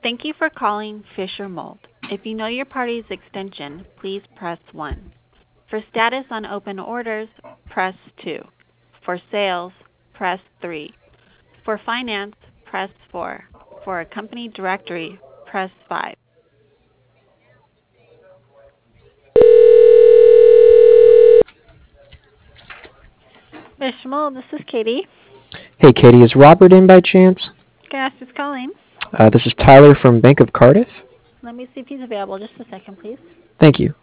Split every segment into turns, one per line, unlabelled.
Thank you for calling Fisher Mold. If you know your party's extension, please press 1. For status on open orders, press 2. For sales, press 3. For finance, press 4. For a company directory, press 5. Fisher Mold, this is Katie.
Hey, Katie, is Robert in by chance?
Can I ask who's calling?
This is Tyler from Bank of Cardiff.
Let me see if he's available. Just a second, please.
Thank you.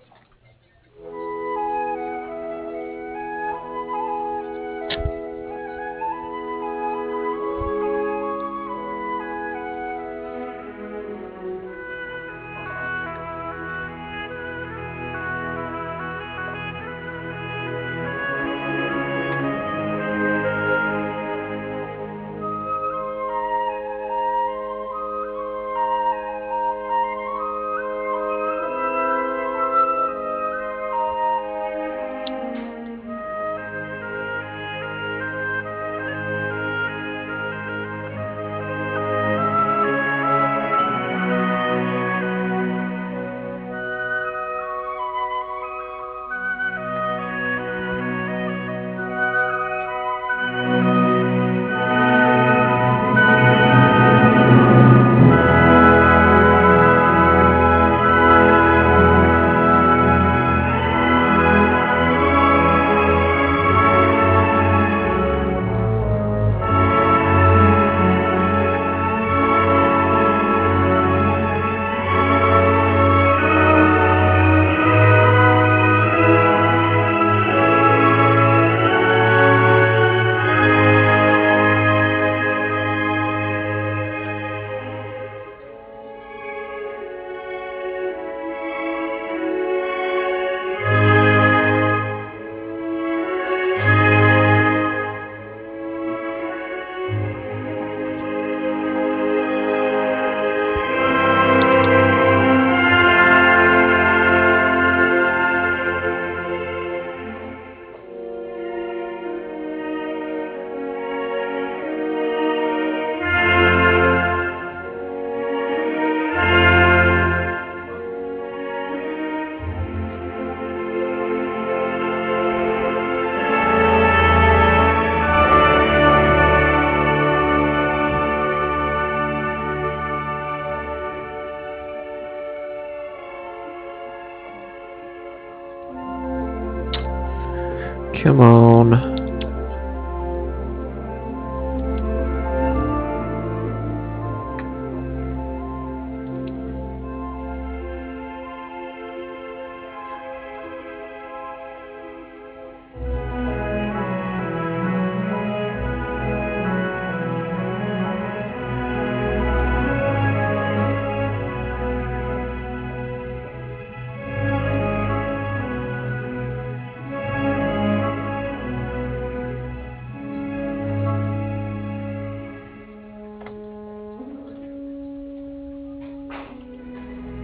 Come on.